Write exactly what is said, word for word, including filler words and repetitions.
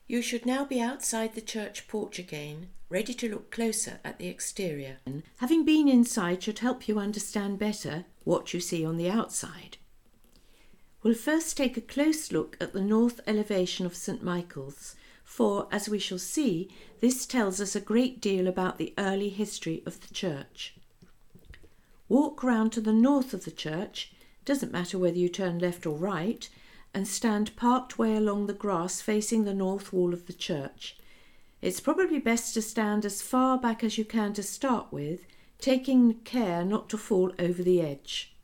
You should now be outside the church porch again, ready to look closer at the exterior. Having been inside should help you understand better what you see on the outside. We'll first take a close look at the north elevation of St Michael's, for, as we shall see, this tells us a great deal about the early history of the church. Walk round to the north of the church, doesn't matter whether you turn left or right, and stand part way along the grass facing the north wall of the church. It's probably best to stand as far back as you can to start with, taking care not to fall over the edge.